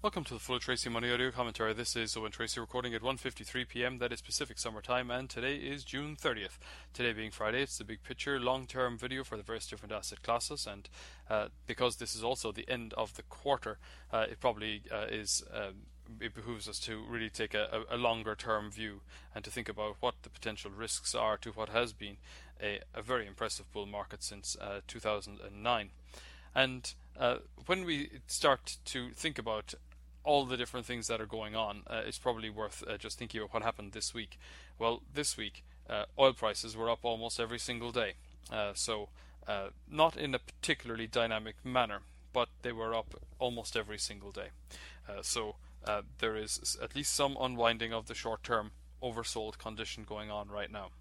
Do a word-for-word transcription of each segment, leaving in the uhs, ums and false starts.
Welcome to the Full Tracy Money Audio Commentary. This is Owen Tracy recording at one fifty-three p m. That is Pacific Summer Time, and today is June thirtieth. Today being Friday, it's the big picture, long-term video for the various different asset classes, and uh, because this is also the end of the quarter, uh, it probably uh, is. Um, it behooves us to really take a, a longer-term view and to think about what the potential risks are to what has been a, a very impressive bull market since uh, two thousand nine. And uh, when we start to think about all the different things that are going on, uh, it's probably worth uh, just thinking about what happened this week. Well, this week, uh, oil prices were up almost every single day. Uh, so, uh, not in a particularly dynamic manner, but they were up almost every single day. Uh, so, uh, there is at least some unwinding of the short-term oversold condition going on right now.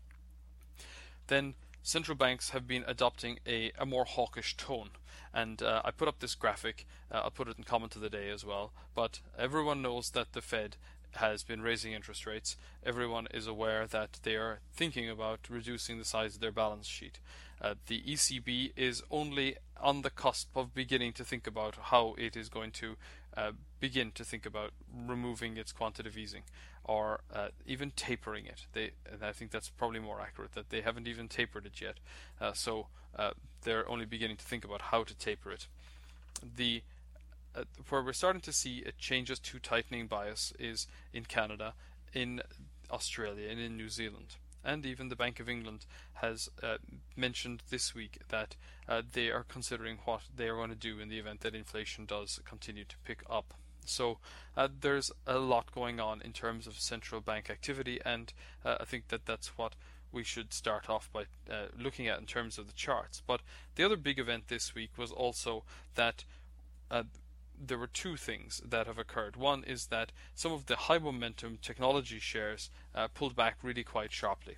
Then, central banks have been adopting a, a more hawkish tone. And uh, I put up this graphic, uh, I'll put it in comment of the day as well, but everyone knows that the Fed has been raising interest rates. Everyone is aware that they are thinking about reducing the size of their balance sheet. Uh, the E C B is only on the cusp of beginning to think about how it is going to uh, begin to think about removing its quantitative easing, or uh, even tapering it. They, and I think that's probably more accurate, that they haven't even tapered it yet. Uh, so uh, they're only beginning to think about how to taper it. The uh, where we're starting to see a changes to tightening bias is in Canada, in Australia, and in New Zealand. And even the Bank of England has uh, mentioned this week that uh, they are considering what they are going to do in the event that inflation does continue to pick up. So uh, there's a lot going on in terms of central bank activity, and uh, I think that that's what we should start off by uh, looking at in terms of the charts. But the other big event this week was also that uh, there were two things that have occurred. One is that some of the high momentum technology shares uh, pulled back really quite sharply.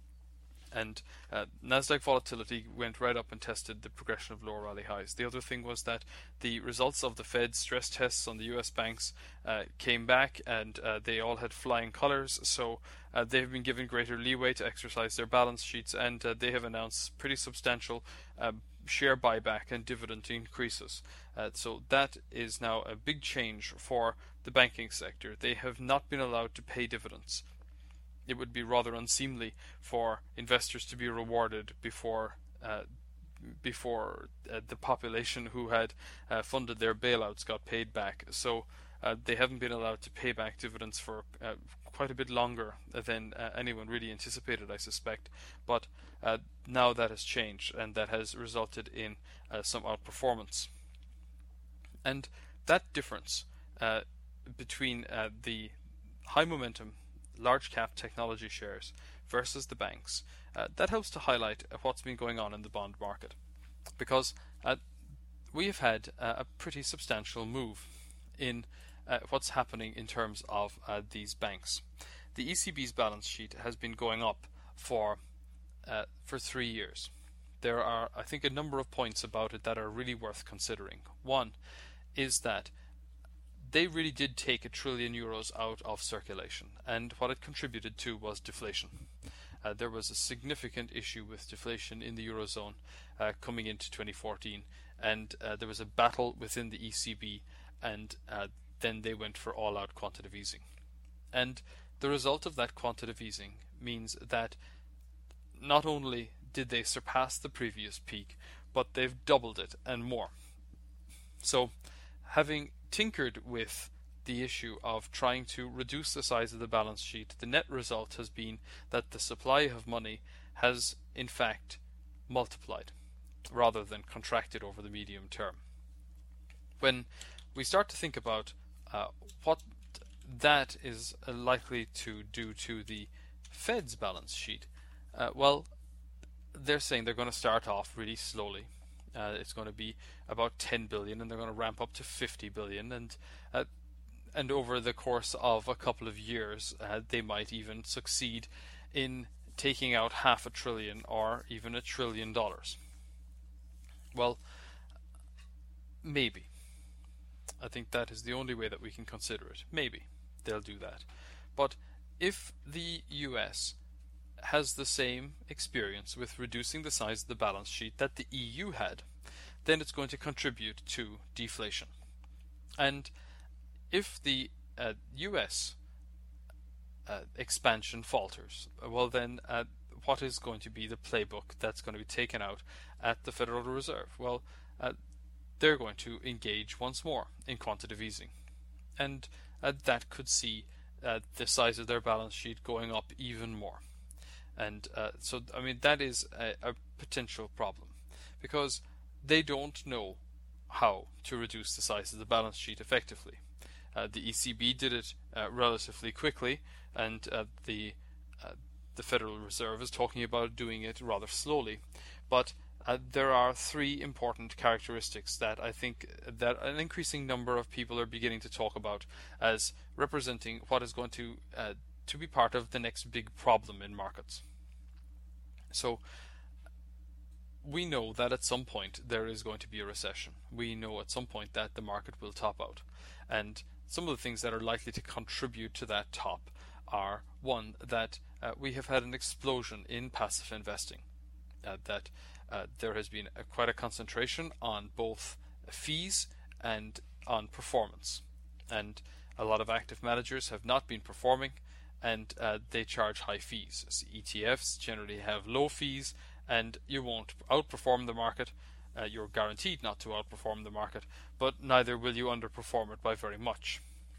And uh, Nasdaq volatility went right up and tested the progression of lower rally highs. The other thing was that the results of the Fed stress tests on the U S banks uh, came back, and uh, they all had flying colors. So uh, they have been given greater leeway to exercise their balance sheets, and uh, they have announced pretty substantial uh, share buyback and dividend increases. Uh, so that is now a big change for the banking sector. They have not been allowed to pay dividends. It would be rather unseemly for investors to be rewarded before uh, before uh, the population who had uh, funded their bailouts got paid back. So uh, they haven't been allowed to pay back dividends for uh, quite a bit longer than uh, anyone really anticipated, I suspect. But uh, now that has changed, and that has resulted in uh, some outperformance. And that difference uh, between uh, the high momentum large cap technology shares versus the banks, uh, that helps to highlight uh, what's been going on in the bond market, because uh, we have had uh, a pretty substantial move in uh, what's happening in terms of uh, these banks. The E C B's balance sheet has been going up for uh, for three years. There are, I think, a number of points about it that are really worth considering. One is that they really did take a trillion euros out of circulation, and what it contributed to was deflation. Uh, there was a significant issue with deflation in the Eurozone uh, coming into twenty fourteen, and uh, there was a battle within the E C B, and uh, then they went for all-out quantitative easing. And the result of that quantitative easing means that not only did they surpass the previous peak, but they've doubled it and more. So, having tinkered with the issue of trying to reduce the size of the balance sheet, the net result has been that the supply of money has in fact multiplied rather than contracted over the medium term. When we start to think about uh, what that is uh, likely to do to the Fed's balance sheet, uh, well, they're saying they're going to start off really slowly. Uh, it's going to be about ten billion, and they're going to ramp up to fifty billion, and uh, and over the course of a couple of years, uh, they might even succeed in taking out half a trillion or even a trillion dollars. Well, maybe. I think that is the only way that we can consider it. Maybe they'll do that. But if the U S has the same experience with reducing the size of the balance sheet that the E U had, then it's going to contribute to deflation. And if the uh, U S uh, expansion falters, well then uh, what is going to be the playbook that's going to be taken out at the Federal Reserve? Well, uh, they're going to engage once more in quantitative easing, and uh, that could see uh, the size of their balance sheet going up even more. And uh, so, I mean, that is a, a potential problem, because they don't know how to reduce the size of the balance sheet effectively. Uh, the E C B did it uh, relatively quickly, and uh, the uh, the Federal Reserve is talking about doing it rather slowly. But uh, there are three important characteristics that I think that an increasing number of people are beginning to talk about as representing what is going to uh, to be part of the next big problem in markets. So we know that at some point there is going to be a recession. We know at some point that the market will top out. And some of the things that are likely to contribute to that top are, one, that uh, we have had an explosion in passive investing, uh, that uh, there has been a, quite a concentration on both fees and on performance. And a lot of active managers have not been performing, and uh, they charge high fees. So E T Fs generally have low fees, and you won't outperform the market. Uh, you're guaranteed not to outperform the market, but neither will you underperform it by very much.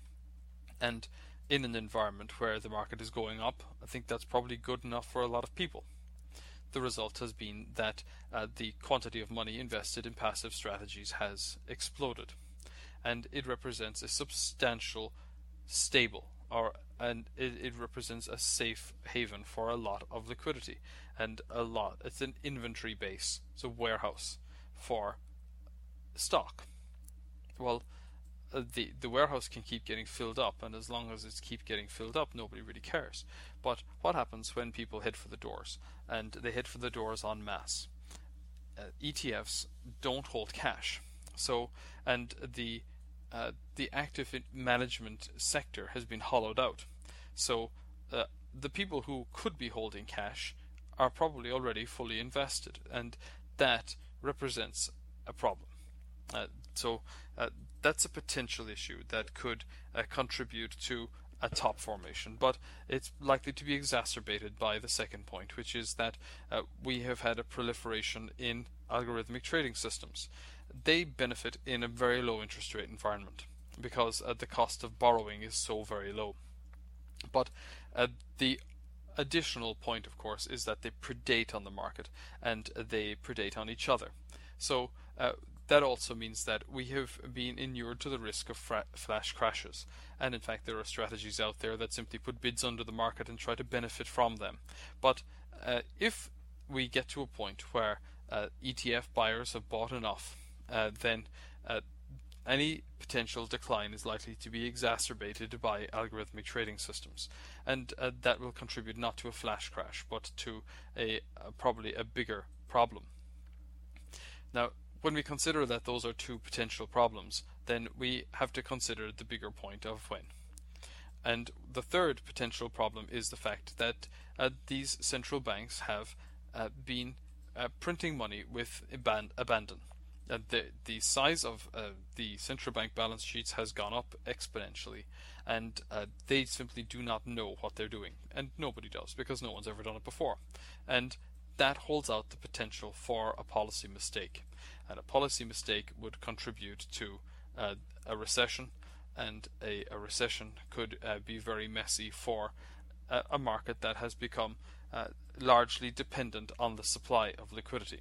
And in an environment where the market is going up, I think that's probably good enough for a lot of people. The result has been that uh, the quantity of money invested in passive strategies has exploded, and it represents a substantial, stable, or and it, it represents a safe haven for a lot of liquidity, and a lot. It's an inventory base, it's a warehouse for stock. Well, uh, the the warehouse can keep getting filled up, and as long as it's keep getting filled up, nobody really cares. But what happens when people head for the doors, and they head for the doors en masse? Uh, E T Fs don't hold cash, so and the uh, the active management sector has been hollowed out. So uh, the people who could be holding cash are probably already fully invested, and that represents a problem. Uh, so uh, that's a potential issue that could uh, contribute to a top formation, but it's likely to be exacerbated by the second point, which is that uh, we have had a proliferation in algorithmic trading systems. They benefit in a very low interest rate environment because uh, the cost of borrowing is so very low. But uh, the additional point, of course, is that they predate on the market, and they predate on each other. So uh, that also means that we have been inured to the risk of fra- flash crashes, and in fact there are strategies out there that simply put bids under the market and try to benefit from them. But uh, if we get to a point where uh, E T F buyers have bought enough, uh, then uh, any potential decline is likely to be exacerbated by algorithmic trading systems, and uh, that will contribute not to a flash crash, but to a uh, probably a bigger problem. Now, when we consider that those are two potential problems, then we have to consider the bigger point of when. And the third potential problem is the fact that uh, these central banks have uh, been uh, printing money with aban- abandon. Uh, the the size of uh, the central bank balance sheets has gone up exponentially, and uh, they simply do not know what they're doing, and nobody does because no one's ever done it before, and that holds out the potential for a policy mistake, and a policy mistake would contribute to uh, a recession, and a, a recession could uh, be very messy for a, a market that has become uh, largely dependent on the supply of liquidity.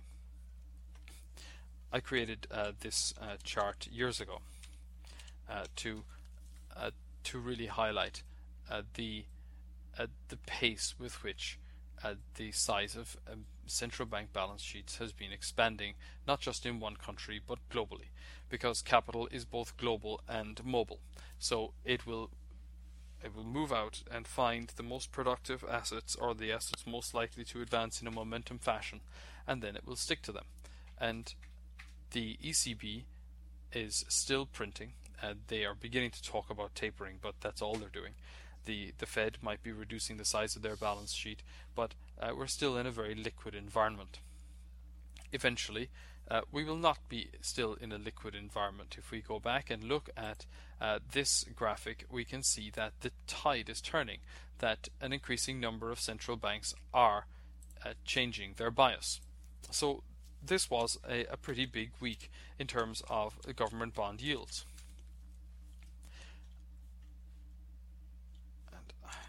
I created uh, this uh, chart years ago uh, to uh, to really highlight uh, the uh, the pace with which uh, the size of um, central bank balance sheets has been expanding, not just in one country but globally, because capital is both global and mobile. So it will it will move out and find the most productive assets, or the assets most likely to advance in a momentum fashion, and then it will stick to them. And the E C B is still printing. Uh, they are beginning to talk about tapering, but that's all they're doing. The the Fed might be reducing the size of their balance sheet, but uh, we're still in a very liquid environment. Eventually, uh, we will not be still in a liquid environment. If we go back and look at uh, this graphic, we can see that the tide is turning, that an increasing number of central banks are uh, changing their bias. So this was a, a pretty big week in terms of government bond yields. And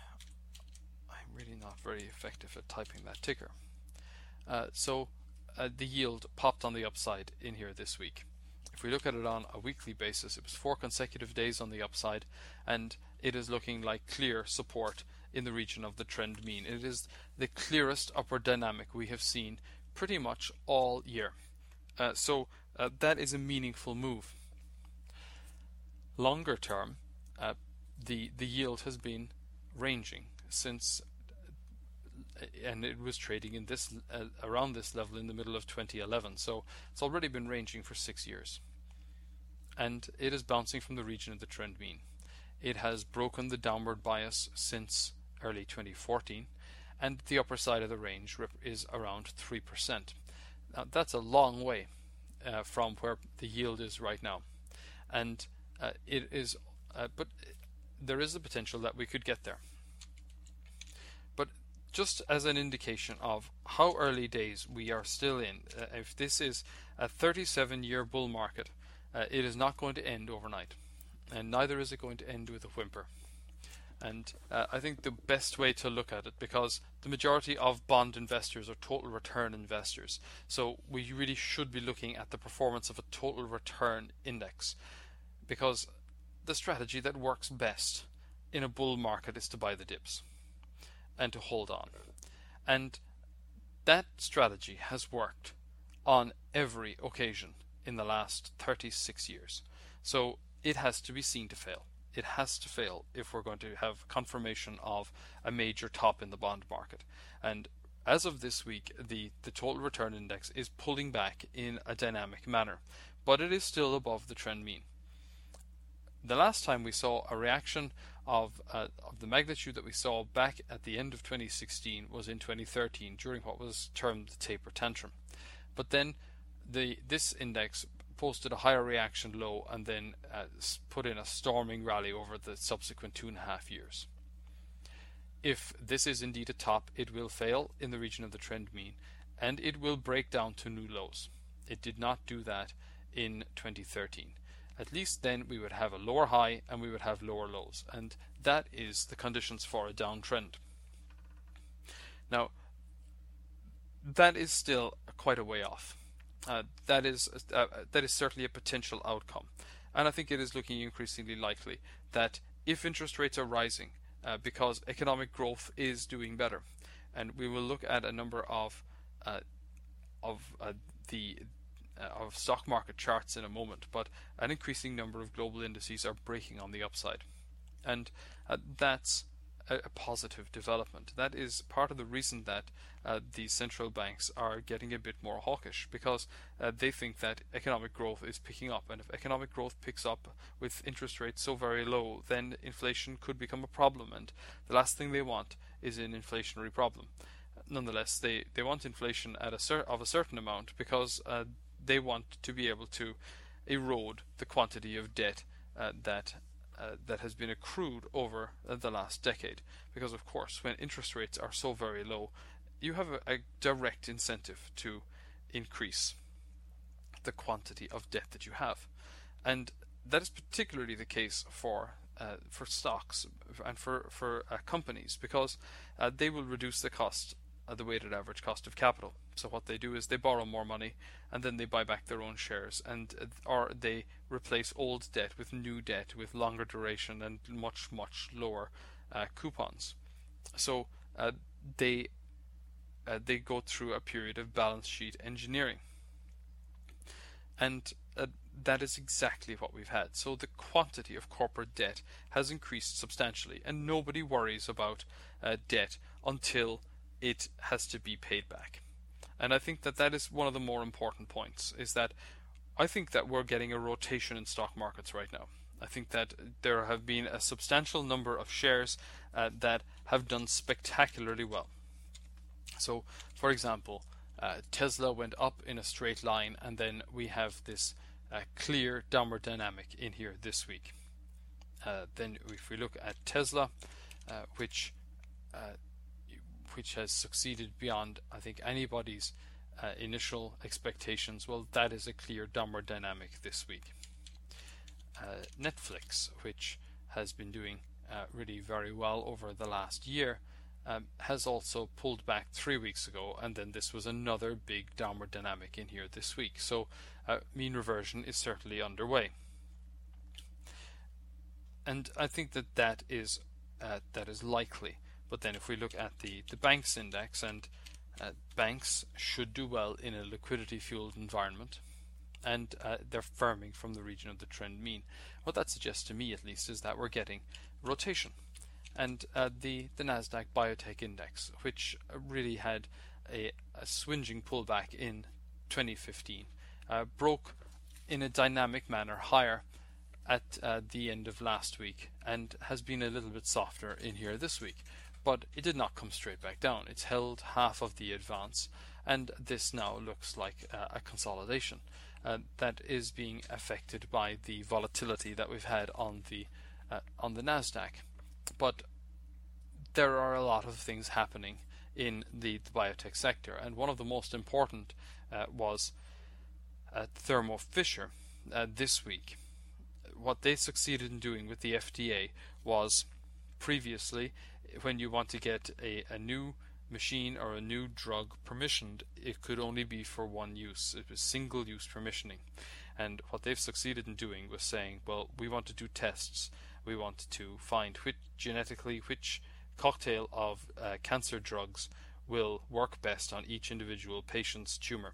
I'm really not very effective at typing that ticker. Uh, so uh, the yield popped on the upside in here this week. If we look at it on a weekly basis, it was four consecutive days on the upside, and it is looking like clear support in the region of the trend mean. It is the clearest upward dynamic we have seen pretty much all year. Uh, so uh, that is a meaningful move. Longer term, uh, the the yield has been ranging since, and it was trading in this uh, around this level in the middle of twenty eleven. So it's already been ranging for six years, and it is bouncing from the region of the trend mean. It has broken the downward bias since early twenty fourteen, and the upper side of the range is around three percent. Now, that's a long way uh, from where the yield is right now, and uh, it is, uh, but there is a potential that we could get there. But just as an indication of how early days we are still in, uh, if this is a thirty-seven year bull market, uh, it is not going to end overnight, and neither is it going to end with a whimper. And uh, I think the best way to look at it, because the majority of bond investors are total return investors, so we really should be looking at the performance of a total return index, because the strategy that works best in a bull market is to buy the dips and to hold on. And that strategy has worked on every occasion in the last thirty-six years. So it has to be seen to fail. It has to fail if we're going to have confirmation of a major top in the bond market. And as of this week, the, the total return index is pulling back in a dynamic manner, but it is still above the trend mean. The last time we saw a reaction of, uh, of the magnitude that we saw back at the end of twenty sixteen was in twenty thirteen, during what was termed the taper tantrum. But then the this index posted a higher reaction low and then uh, put in a storming rally over the subsequent two and a half years. If this is indeed a top, it will fail in the region of the trend mean, and it will break down to new lows. It did not do that in twenty thirteen. At least then we would have a lower high and we would have lower lows, and that is the conditions for a downtrend. Now, that is still quite a way off. Uh, that is uh, that is certainly a potential outcome, and I think it is looking increasingly likely that if interest rates are rising uh, because economic growth is doing better, and we will look at a number of uh, of uh, the uh, of stock market charts in a moment, but an increasing number of global indices are breaking on the upside, and uh, that's a, a positive development. That is part of the reason that uh, the central banks are getting a bit more hawkish, because uh, they think that economic growth is picking up, and if economic growth picks up with interest rates so very low, then inflation could become a problem, and the last thing they want is an inflationary problem. Nonetheless, they, they want inflation at a cer- of a certain amount, because uh, they want to be able to erode the quantity of debt uh, that uh, that has been accrued over uh, the last decade. Because of course, when interest rates are so very low, you have a, a direct incentive to increase the quantity of debt that you have, and that is particularly the case for uh, for stocks and for for uh, companies, because uh, they will reduce the cost, uh, the weighted average cost of capital. So what they do is they borrow more money and then they buy back their own shares, and uh, or they replace old debt with new debt with longer duration and much much lower uh, coupons. So uh, they uh, they go through a period of balance sheet engineering, and uh, that is exactly what we've had. So the quantity of corporate debt has increased substantially, and nobody worries about uh, debt until it has to be paid back. And I think that that is one of the more important points, is that I think that we're getting a rotation in stock markets right now. I think that there have been a substantial number of shares uh, that have done spectacularly well. So, for example, Uh, Tesla went up in a straight line, and then we have this uh, clear downward dynamic in here this week. Uh, then if we look at Tesla, uh, which uh, which has succeeded beyond, I think, anybody's uh, initial expectations, well, that is a clear downward dynamic this week. Uh, Netflix, which has been doing uh, really very well over the last year, um, has also pulled back three weeks ago, and then this was another big downward dynamic in here this week. So uh, mean reversion is certainly underway, and I think that that is uh, that is likely. But then if we look at the the banks index, and uh, banks should do well in a liquidity fueled environment, and uh, they're firming from the region of the trend mean. What that suggests to me, at least, is that we're getting rotation. And uh, the, the Nasdaq Biotech Index, which really had a, a swinging pullback in twenty fifteen, uh, broke in a dynamic manner higher at uh, the end of last week, and has been a little bit softer in here this week. But it did not come straight back down. It's held half of the advance, and this now looks like uh, a consolidation uh, that is being affected by the volatility that we've had on the uh, on the Nasdaq. But there are a lot of things happening in the, the biotech sector, and one of the most important uh, was uh, Thermo Fisher uh, this week. What they succeeded in doing with the F D A was, previously, when you want to get a, a new machine or a new drug permissioned, it could only be for one use. It was single use permissioning. And what they've succeeded in doing was saying, well, we want to do tests. We want to find which genetically which cocktail of uh, cancer drugs will work best on each individual patient's tumor.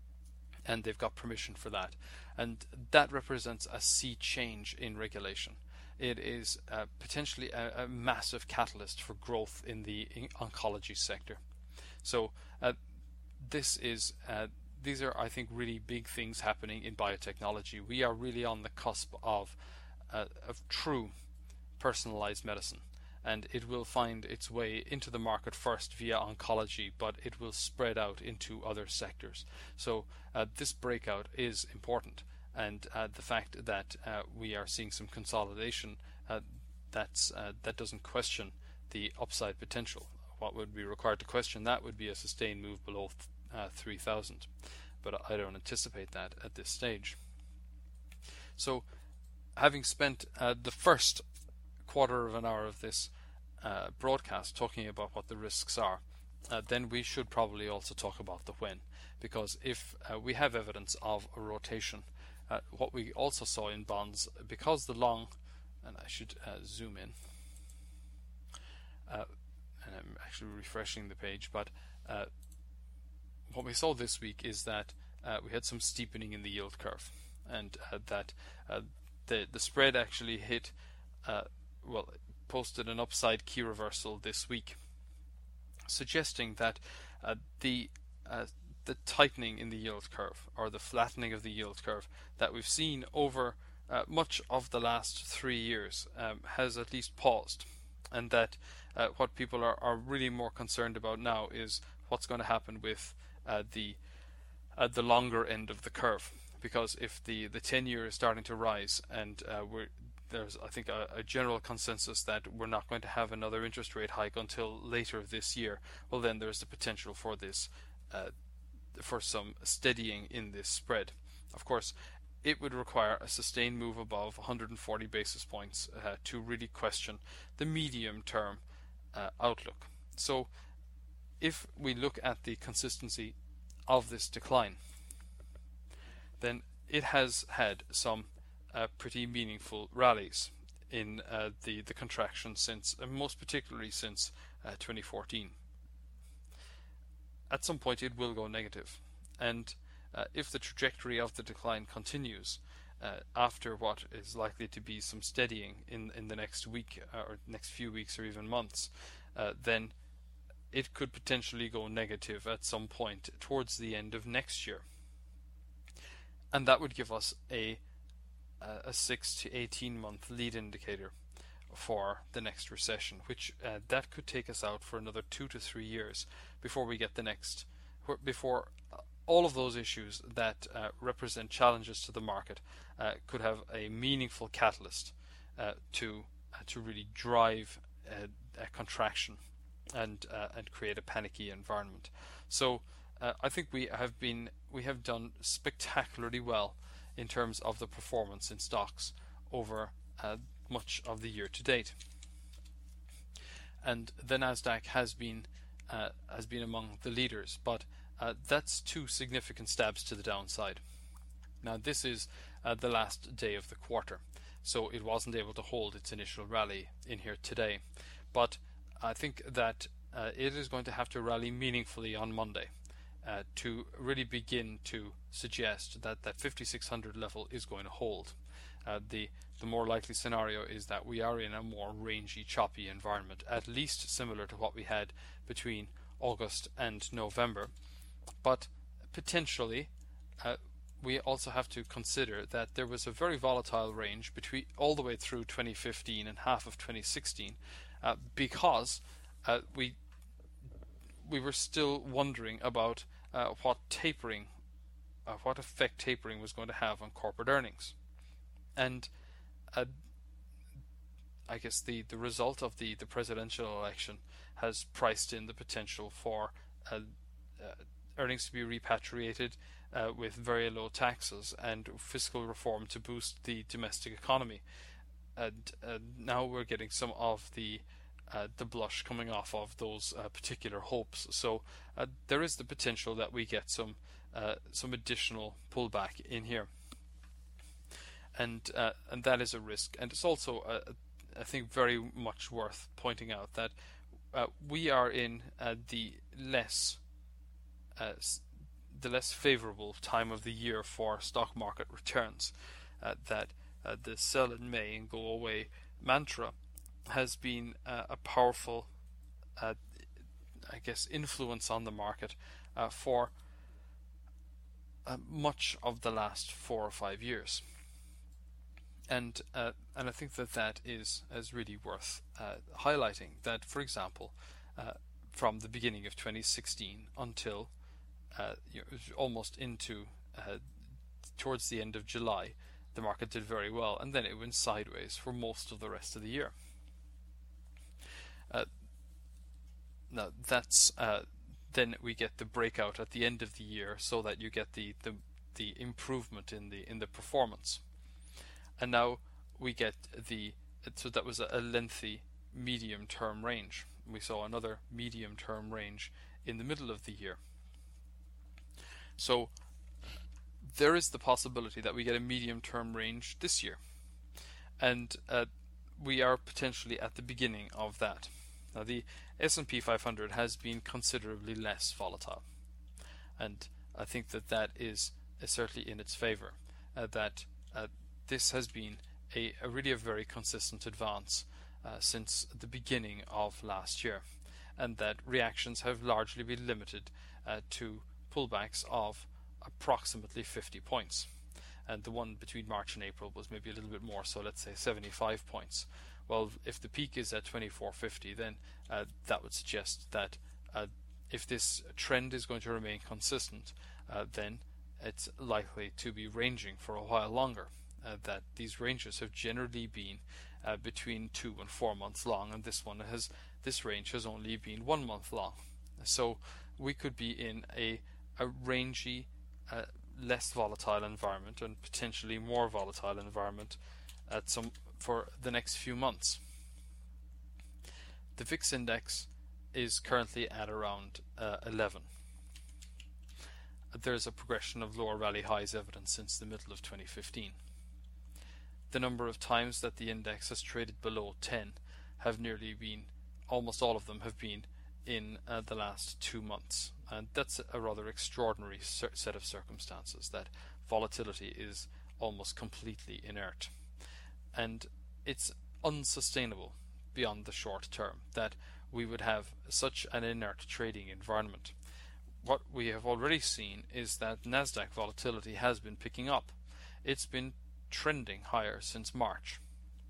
And they've got permission for that. And that represents a sea change in regulation. It is uh, potentially a, a massive catalyst for growth in the in oncology sector. So uh, this is uh, these are, I think, really big things happening in biotechnology. We are really on the cusp of uh, of true personalized medicine, and it will find its way into the market first via oncology, but it will spread out into other sectors. So uh, this breakout is important. And uh, the fact that uh, we are seeing some consolidation, uh, that's uh, that doesn't question the upside potential. What would be required to question that would be a sustained move below uh, three thousand, but I don't anticipate that at this stage. So, having spent uh, the first quarter of an hour of this uh, broadcast talking about what the risks are, uh, then we should probably also talk about the when, because if uh, we have evidence of a rotation, Uh, what we also saw in bonds, because the long, and I should uh, zoom in, uh, and I'm actually refreshing the page, but uh, what we saw this week is that uh, we had some steepening in the yield curve, and uh, that uh, the the spread actually hit, uh, well, posted an upside key reversal this week, suggesting that uh, the uh, the tightening in the yield curve, or the flattening of the yield curve that we've seen over uh, much of the last three years um, has at least paused, and that uh, what people are, are really more concerned about now is what's going to happen with uh, the uh, the longer end of the curve, because if the the ten year is starting to rise, and uh, we're there's I think a, a general consensus that we're not going to have another interest rate hike until later this year, well, then there's the potential for this uh, for some steadying in this spread. Of course, it would require a sustained move above one hundred forty basis points uh, to really question the medium-term uh, outlook. So, if we look at the consistency of this decline, then it has had some uh, pretty meaningful rallies in uh, the the contraction since, uh, most particularly since uh, twenty fourteen. At some point it will go negative, and uh, if the trajectory of the decline continues uh, after what is likely to be some steadying in, in the next week uh, or next few weeks or even months, uh, then it could potentially go negative at some point towards the end of next year. And that would give us a, a six to eighteen month lead indicator for the next recession, which uh, that could take us out for another two to three years before we get the next, before all of those issues that uh, represent challenges to the market uh, could have a meaningful catalyst uh, to uh, to really drive a, a contraction and uh, and create a panicky environment. So uh, I think we have been we have done spectacularly well in terms of the performance in stocks over uh, much of the year to date, and the Nasdaq has been uh, has been among the leaders, but uh, that's two significant stabs to the downside. Now this is uh, the last day of the quarter, so it wasn't able to hold its initial rally in here today, but I think that uh, it is going to have to rally meaningfully on Monday uh, to really begin to suggest that that fifty-six hundred level is going to hold. Uh, the the more likely scenario is that we are in a more rangy, choppy environment, at least similar to what we had between August and November. But potentially, uh, we also have to consider that there was a very volatile range between all the way through twenty fifteen and half of twenty sixteen, uh, because uh, we we were still wondering about uh, what tapering, uh, what effect tapering was going to have on corporate earnings, and uh, I guess the, the result of the, the presidential election has priced in the potential for uh, uh, earnings to be repatriated uh, with very low taxes and fiscal reform to boost the domestic economy. And uh, now we're getting some of the uh, the blush coming off of those uh, particular hopes. So uh, there is the potential that we get some uh, some additional pullback in here, and uh, and that is a risk. And it's also uh, I think very much worth pointing out that uh, we are in uh, the less uh, the less favorable time of the year for stock market returns. Uh, that uh, the sell in May and go away mantra has been uh, a powerful, uh, I guess, influence on the market uh, for uh, much of the last four or five years. And uh, and I think that that is, is really worth uh, highlighting. That, for example, uh, from the beginning of twenty sixteen until uh, you know, almost into uh, towards the end of July, the market did very well, and then it went sideways for most of the rest of the year. Uh, now that's uh, then we get the breakout at the end of the year, so that you get the, the the improvement in the in the performance. And now we get the, so that was a lengthy medium-term range. We saw another medium-term range in the middle of the year. So there is the possibility that we get a medium-term range this year. And uh, we are potentially at the beginning of that. Now the S and P five hundred has been considerably less volatile. And I think that that is, is certainly in its favor. Uh, that uh, This has been a, a really a very consistent advance uh, since the beginning of last year, and that reactions have largely been limited uh, to pullbacks of approximately fifty points. And the one between March and April was maybe a little bit more, so let's say seventy-five points. Well, if the peak is at twenty-four fifty, then uh, that would suggest that uh, if this trend is going to remain consistent, uh, then it's likely to be ranging for a while longer. Uh, that these ranges have generally been uh, between two and four months long, and this one has this range has only been one month long. So we could be in a a rangy, uh, less volatile environment, and potentially more volatile environment at some for the next few months. The V I X index is currently at around uh, eleven. There is a progression of lower rally highs evident since the middle of twenty fifteen. The number of times that the index has traded below ten have nearly been, almost all of them have been in uh, the last two months. And that's a rather extraordinary set of circumstances, that volatility is almost completely inert. And it's unsustainable beyond the short term that we would have such an inert trading environment. What we have already seen is that Nasdaq volatility has been picking up. It's been trending higher since March.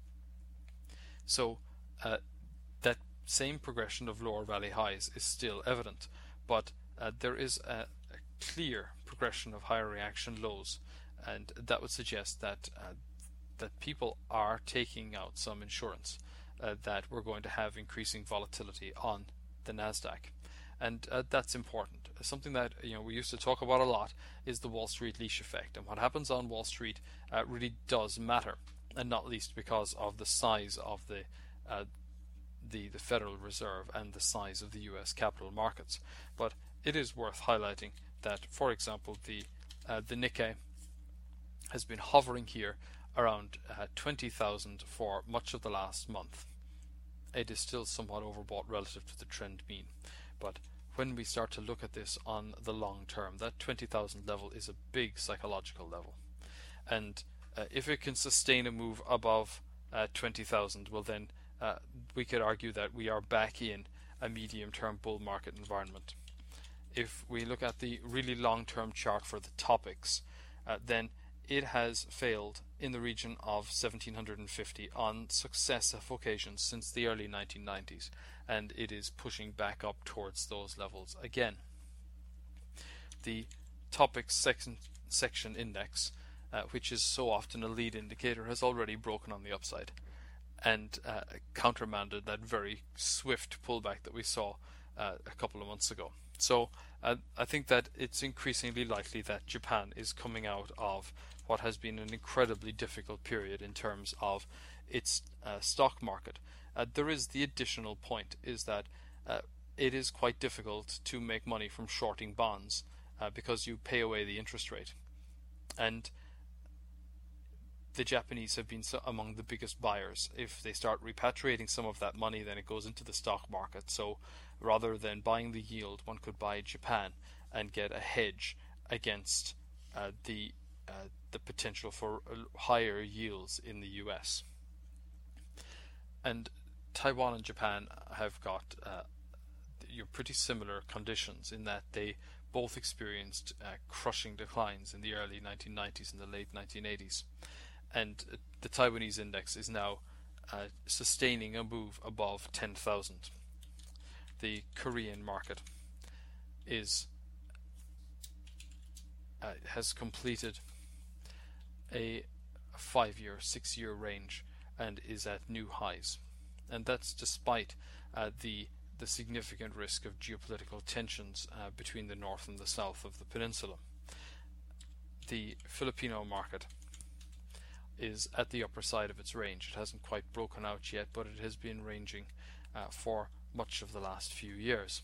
So uh, that same progression of lower rally highs is still evident, but uh, there is a, a clear progression of higher reaction lows, and that would suggest that uh, that people are taking out some insurance uh, that we're going to have increasing volatility on the Nasdaq, and uh, that's important. Something that you know we used to talk about a lot is the Wall Street leash effect, and what happens on Wall Street uh, really does matter, and not least because of the size of the uh, the the Federal Reserve and the size of the U S capital markets. But it is worth highlighting that, for example, the uh, the Nikkei has been hovering here around uh, twenty thousand for much of the last month. It is still somewhat overbought relative to the trend mean, but when we start to look at this on the long term, that twenty thousand level is a big psychological level, and uh, if it can sustain a move above uh, twenty thousand, well then uh, we could argue that we are back in a medium-term bull market environment. If we look at the really long-term chart for the topics, uh, then it has failed in the region of seventeen fifty on successive occasions since the early nineteen nineties, and it is pushing back up towards those levels again. The topics section, section index, uh, which is so often a lead indicator, has already broken on the upside and uh, countermanded that very swift pullback that we saw uh, a couple of months ago. So uh, I think that it's increasingly likely that Japan is coming out of what has been an incredibly difficult period in terms of its uh, stock market. Uh, there is the additional point is that uh, it is quite difficult to make money from shorting bonds uh, because you pay away the interest rate. And the Japanese have been so among the biggest buyers. If they start repatriating some of that money, then it goes into the stock market. So rather than buying the yield, one could buy Japan and get a hedge against uh, the uh, the potential for higher yields in the U S. And Taiwan and Japan have got uh, you know, pretty similar conditions in that they both experienced uh, crushing declines in the early nineteen nineties and the late nineteen eighties. And the Taiwanese index is now uh, sustaining a move above ten thousand. The Korean market is uh, has completed a five-year, six-year range and is at new highs, and that's despite uh, the the significant risk of geopolitical tensions uh, between the north and the south of the peninsula. The Filipino market is at the upper side of its range. It hasn't quite broken out yet, but it has been ranging uh, for much of the last few years.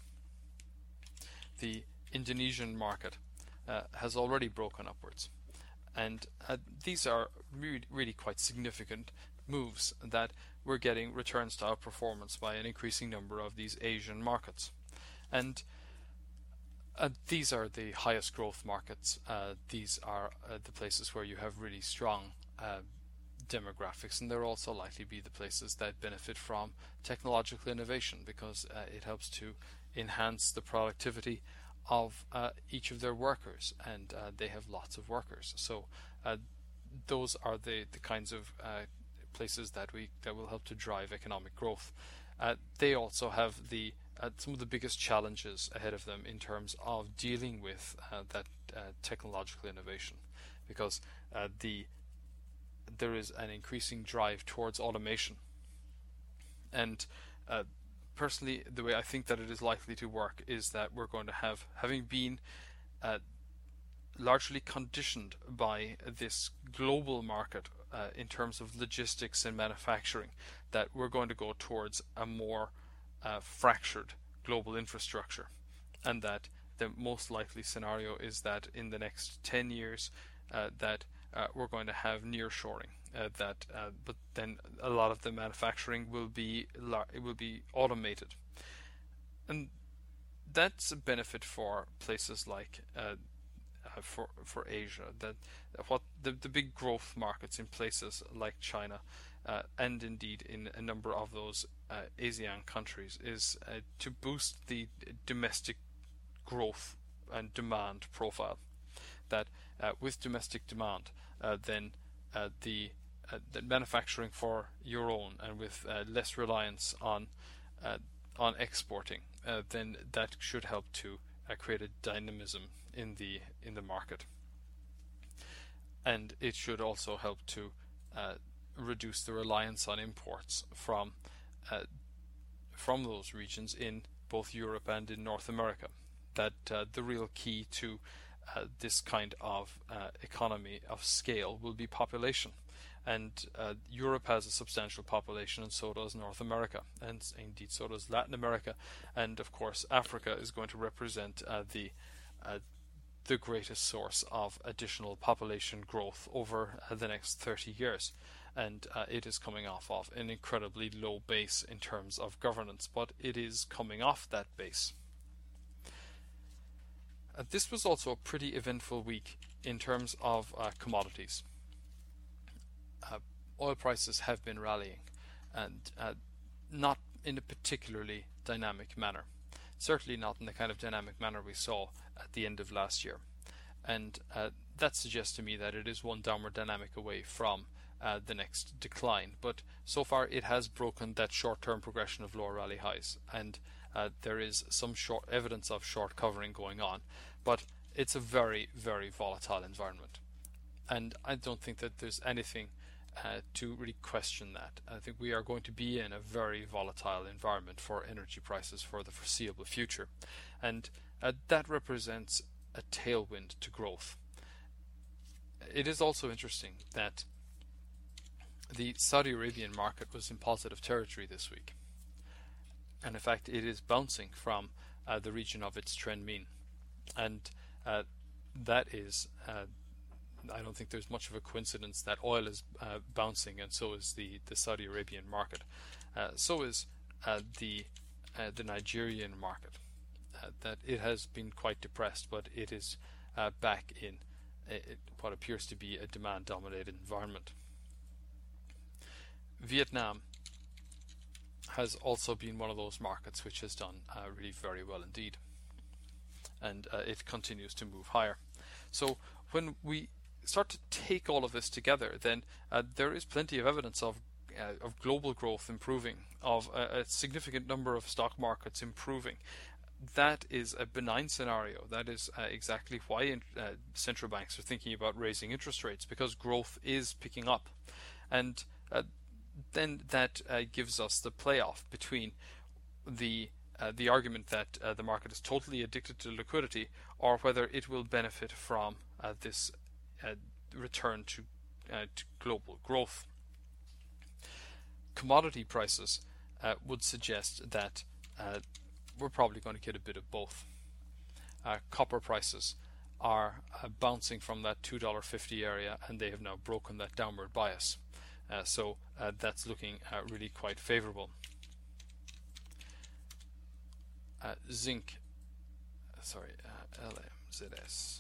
The Indonesian market uh, has already broken upwards, and uh, these are really, really quite significant moves that we're getting returns to outperformance by an increasing number of these Asian markets. And uh, these are the highest growth markets. Uh, these are uh, the places where you have really strong uh, demographics, and they're also likely to be the places that benefit from technological innovation because uh, it helps to enhance the productivity of uh, each of their workers, and uh, they have lots of workers. So uh, those are the, the kinds of uh, places that we that will help to drive economic growth. Uh, they also have the uh, some of the biggest challenges ahead of them in terms of dealing with uh, that uh, technological innovation, because uh, the there is an increasing drive towards automation. And uh, personally, the way I think that it is likely to work is that we're going to have, having been uh, largely conditioned by this global market uh, in terms of logistics and manufacturing, that we're going to go towards a more uh, fractured global infrastructure, and that the most likely scenario is that in the next ten years uh, that uh, we're going to have nearshoring. Uh, that, uh, but then a lot of the manufacturing will be it will be automated, and that's a benefit for places like uh, uh, for for Asia. That what the the big growth markets in places like China, uh, and indeed in a number of those uh, ASEAN countries, is uh, to boost the domestic growth and demand profile. That uh, with domestic demand, uh, then uh, the Uh, the manufacturing for your own, and with uh, less reliance on uh, on exporting, uh, then that should help to uh, create a dynamism in the in the market, and it should also help to uh, reduce the reliance on imports from uh, from those regions in both Europe and in North America. That uh, the real key to uh, this kind of uh, economy of scale will be population. And uh, Europe has a substantial population, and so does North America, and indeed so does Latin America, and of course Africa is going to represent uh, the uh, the greatest source of additional population growth over uh, the next thirty years. And uh, it is coming off of an incredibly low base in terms of governance, but it is coming off that base. Uh, this was also a pretty eventful week in terms of uh, commodities. Uh, oil prices have been rallying, and uh, not in a particularly dynamic manner. Certainly not in the kind of dynamic manner we saw at the end of last year. And uh, that suggests to me that it is one downward dynamic away from uh, the next decline. But so far it has broken that short-term progression of lower rally highs, and uh, there is some short evidence of short covering going on. But it's a very, very volatile environment. And I don't think that there's anything Uh, to really question that. I think we are going to be in a very volatile environment for energy prices for the foreseeable future, and uh, that represents a tailwind to growth. It is also interesting that the Saudi Arabian market was in positive territory this week, and in fact it is bouncing from uh, the region of its trend mean, and uh, that is uh, I don't think there's much of a coincidence that oil is uh, bouncing, and so is the, the Saudi Arabian market. Uh, so is uh, the uh, the Nigerian market. Uh, that it has been quite depressed, but it is uh, back in a, what appears to be a demand-dominated environment. Vietnam has also been one of those markets which has done uh, really very well indeed, and uh, it continues to move higher. So when we start to take all of this together, then uh, there is plenty of evidence of uh, of global growth improving, of a, a significant number of stock markets improving. That is a benign scenario. That is uh, exactly why in, uh, central banks are thinking about raising interest rates, because growth is picking up, and uh, then that uh, gives us the playoff between the uh, the argument that uh, the market is totally addicted to liquidity, or whether it will benefit from uh, this Uh, return to, uh, to global growth. Commodity prices uh, would suggest that uh, we're probably going to get a bit of both. Uh, copper prices are uh, bouncing from that two dollars fifty area, and they have now broken that downward bias. Uh, so uh, that's looking uh, really quite favorable. Uh, zinc, sorry, uh, L M Z S.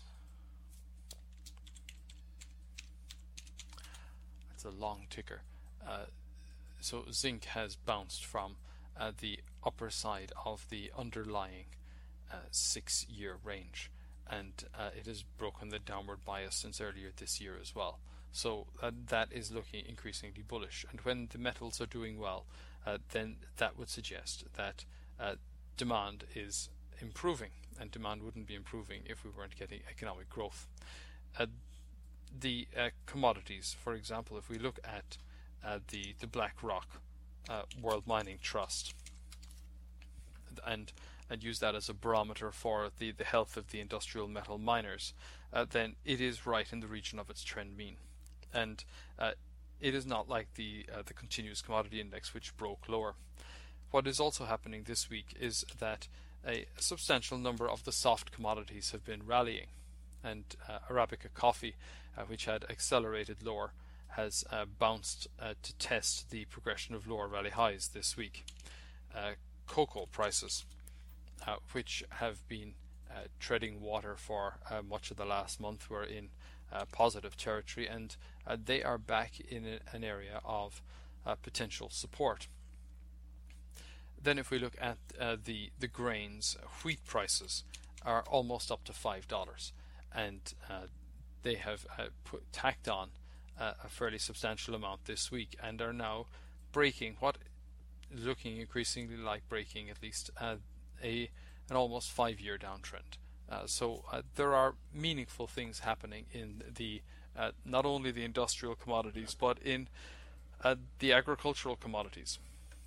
A long ticker. Uh, so zinc has bounced from uh, the upper side of the underlying uh, six-year range, and uh, it has broken the downward bias since earlier this year as well. So uh, that is looking increasingly bullish. And when the metals are doing well, uh, then that would suggest that uh, demand is improving, and demand wouldn't be improving if we weren't getting economic growth. Uh, The uh, commodities, for example, if we look at uh, the the BlackRock uh, World Mining Trust, and and use that as a barometer for the the health of the industrial metal miners, uh, then it is right in the region of its trend mean, and uh, it is not like the uh, the continuous commodity index, which broke lower. What is also happening this week is that a substantial number of the soft commodities have been rallying, and uh, Arabica coffee, Uh, which had accelerated lower, has uh, bounced uh, to test the progression of lower rally highs this week. Uh, cocoa prices, uh, which have been uh, treading water for uh, much of the last month, were in uh, positive territory, and uh, they are back in a, an area of uh, potential support. Then if we look at uh, the, the grains, wheat prices are almost up to five dollars, and uh, they have uh, put, tacked on uh, a fairly substantial amount this week, and are now breaking what is looking increasingly like breaking at least uh, a an almost five-year downtrend. Uh, so uh, there are meaningful things happening in the uh, not only the industrial commodities but in uh, the agricultural commodities.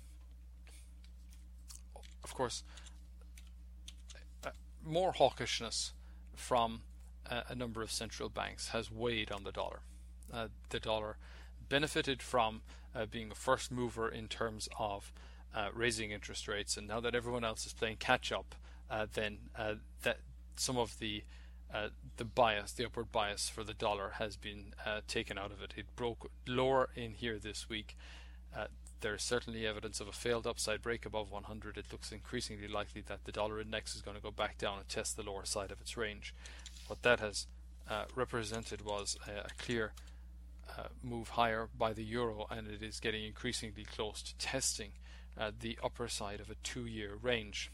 Of course, uh, more hawkishness from uh, a number of central banks has weighed on the dollar. Uh, the dollar benefited from uh, being a first mover in terms of uh, raising interest rates, and now that everyone else is playing catch up, uh, then uh, that some of the uh, the bias, the upward bias for the dollar has been uh, taken out of it. It broke lower in here this week. Uh, there's certainly evidence of a failed upside break above one hundred. It looks increasingly likely that the dollar index is going to go back down and test the lower side of its range. What that has uh, represented was a, a clear uh, move higher by the euro, and it is getting increasingly close to testing uh, the upper side of a two-year range.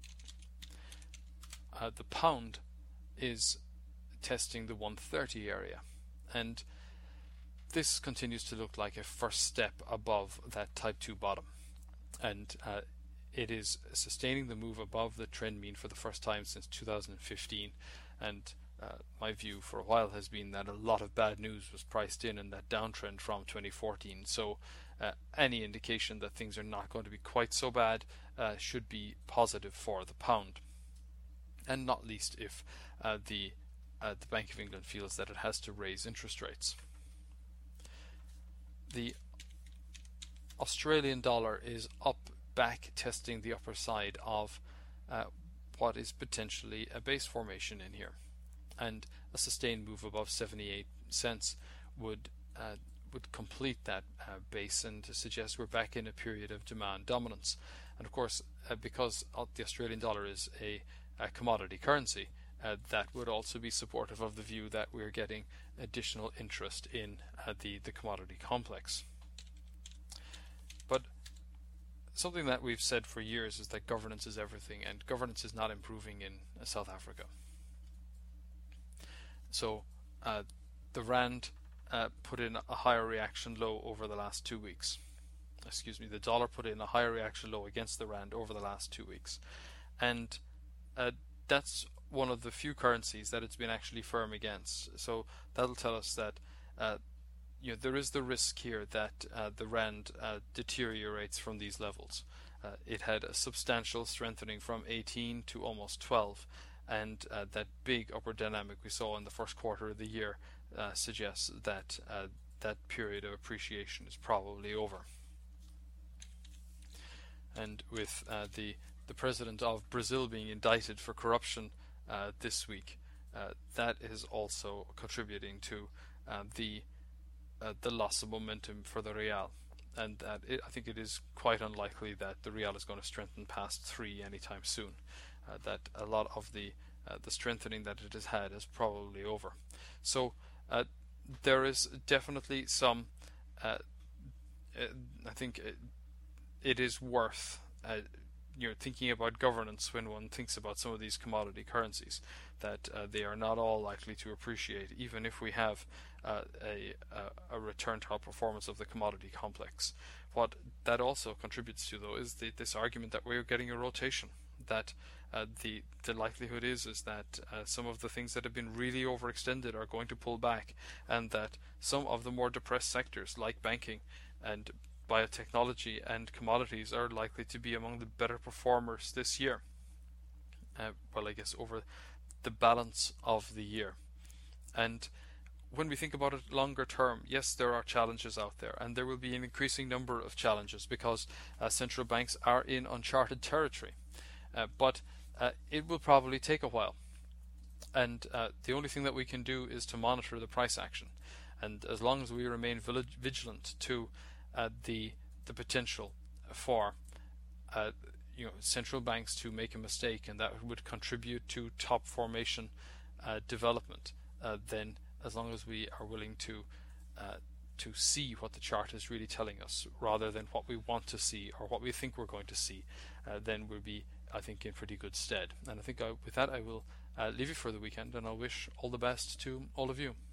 Uh, the pound is testing the one thirty area, and this continues to look like a first step above that type two bottom, and uh, it is sustaining the move above the trend mean for the first time since two thousand fifteen. And uh, my view for a while has been that a lot of bad news was priced in in that downtrend from twenty fourteen, so uh, any indication that things are not going to be quite so bad uh, should be positive for the pound, and not least if uh, the uh, the Bank of England feels that it has to raise interest rates. The Australian dollar is up, back testing the upper side of uh, what is potentially a base formation in here, and a sustained move above seventy-eight cents would uh, would complete that uh, base and to suggest we're back in a period of demand dominance. And of course, uh, because the Australian dollar is a, a commodity currency, uh, that would also be supportive of the view that we're getting additional interest in uh, the, the commodity complex. But something that we've said for years is that governance is everything, and governance is not improving in uh, South Africa. So uh, the Rand uh, put in a higher reaction low over the last two weeks. Excuse me, the dollar put in a higher reaction low against the Rand over the last two weeks. And uh, that's one of the few currencies that it's been actually firm against. So that'll tell us that uh, you know, there is the risk here that uh, the Rand uh, deteriorates from these levels. Uh, it had a substantial strengthening from eighteen to almost twelve, and uh, that big upward dynamic we saw in the first quarter of the year uh, suggests that uh, that period of appreciation is probably over. And with uh, the the president of Brazil being indicted for corruption uh, this week, uh, that is also contributing to uh, the uh, the loss of momentum for the real, and that it, I think it is quite unlikely that the real is going to strengthen past three anytime soon. Uh, that a lot of the uh, the strengthening that it has had is probably over. So uh, there is definitely some. Uh, I think it, it is worth. Uh, you know, thinking about governance when one thinks about some of these commodity currencies, that uh, they are not all likely to appreciate, even if we have uh, a, a a return to outperformance of the commodity complex. What that also contributes to, though, is the, this argument that we're getting a rotation. That uh, the the likelihood is is that uh, some of the things that have been really overextended are going to pull back, and that some of the more depressed sectors like banking and biotechnology and commodities are likely to be among the better performers this year. Uh, well, I guess over the balance of the year. And when we think about it longer term, yes, there are challenges out there, and there will be an increasing number of challenges because uh, central banks are in uncharted territory. Uh, but uh, it will probably take a while. And uh, the only thing that we can do is to monitor the price action. And as long as we remain vigilant to Uh, the the potential for uh, you know central banks to make a mistake, and that would contribute to top formation uh, development, uh, then as long as we are willing to uh, to see what the chart is really telling us rather than what we want to see or what we think we're going to see, uh, then we'll be, I think, in pretty good stead. And I think I, with that I will uh, leave you for the weekend, and I'll wish all the best to all of you.